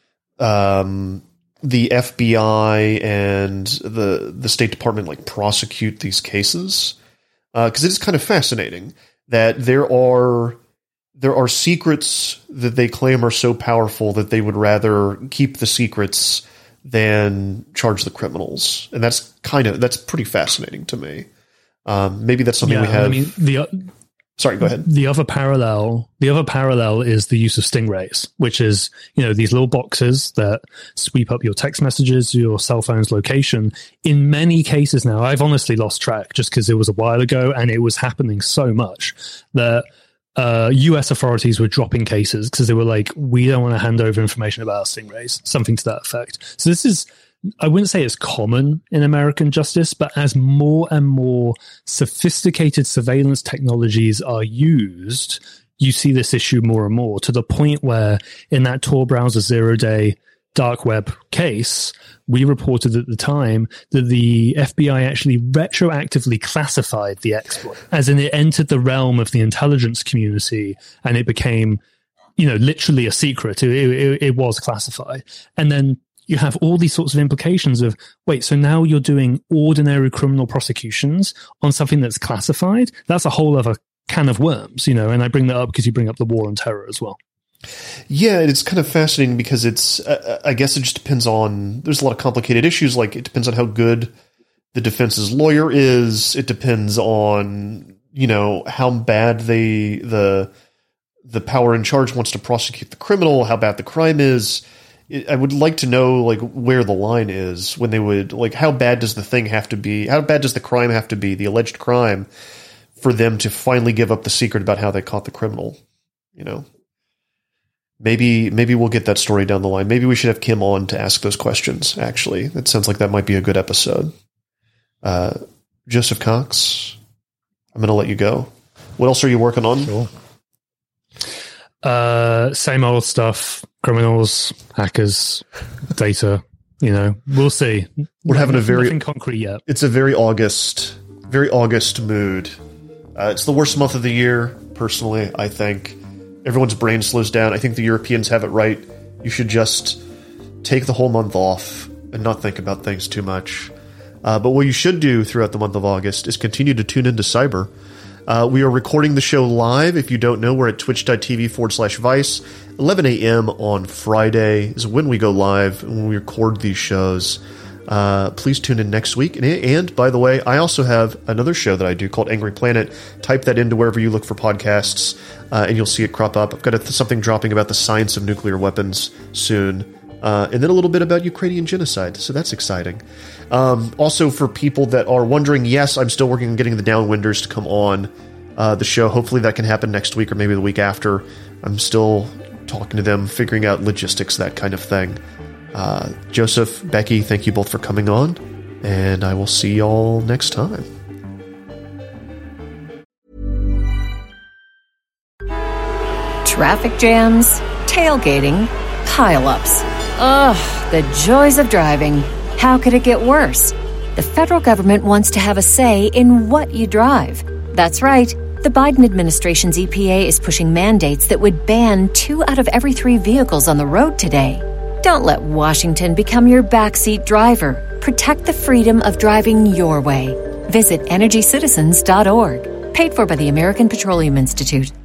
the FBI and the State Department like prosecute these cases. Because it is kind of fascinating that there are secrets that they claim are so powerful that they would rather keep the secrets than charge the criminals. And that's pretty fascinating to me. Maybe that's something we have. I mean, sorry, go ahead. The other parallel is the use of stingrays, which is, these little boxes that sweep up your text messages, your cell phone's location. In many cases now, I've honestly lost track just because it was a while ago and it was happening so much that US authorities were dropping cases because they were like, we don't want to hand over information about our stingrays, something to that effect. So this is, I wouldn't say it's common in American justice, but as more and more sophisticated surveillance technologies are used, you see this issue more and more, to the point where in that Tor browser 0 day dark web case, we reported at the time that the FBI actually retroactively classified the exploit, as in it entered the realm of the intelligence community and it became, literally a secret. It was classified. And then you have all these sorts of implications of, wait, so now you're doing ordinary criminal prosecutions on something that's classified? That's a whole other can of worms, and I bring that up because you bring up the war on terror as well. Yeah, it's kind of fascinating because it's, I guess it just depends on, there's a lot of complicated issues. Like, it depends on how good the defense's lawyer is. It depends on, how bad the power in charge wants to prosecute the criminal, how bad the crime is. I would like to know, like, where the line is when they would, like, how bad does the thing have to be? How bad does the crime have to be, the alleged crime, for them to finally give up the secret about how they caught the criminal? Maybe we'll get that story down the line. Maybe we should have Kim on to ask those questions, actually. That sounds like that might be a good episode. Joseph Cox, I'm going to let you go. What else are you working on? Sure. Same old stuff. Criminals, hackers, data. We'll see. We're having nothing concrete yet. It's a very August mood. It's the worst month of the year, personally, I think. Everyone's brain slows down. I think the Europeans have it right. You should just take the whole month off and not think about things too much. But what you should do throughout the month of August is continue to tune into Cyber. We are recording the show live. If you don't know, we're at twitch.tv/Vice. 11 a.m. on Friday is when we go live and when we record these shows. Please tune in next week. And by the way, I also have another show that I do called Angry Planet. Type that into wherever you look for podcasts, and you'll see it crop up. I've got something dropping about the science of nuclear weapons soon, and then a little bit about Ukrainian genocide. So that's exciting. Also, for people that are wondering, yes, I'm still working on getting the Downwinders to come on the show. Hopefully that can happen next week or maybe the week after. I'm still talking to them, figuring out logistics, that kind of thing. Joseph, Becky, thank you both for coming on, and I will see y'all next time. Traffic jams, tailgating, pileups. Ugh, the joys of driving. How could it get worse? The federal government wants to have a say in what you drive. That's right. The Biden administration's EPA is pushing mandates that would ban 2 out of every 3 vehicles on the road today. Don't let Washington become your backseat driver. Protect the freedom of driving your way. Visit EnergyCitizens.org. Paid for by the American Petroleum Institute.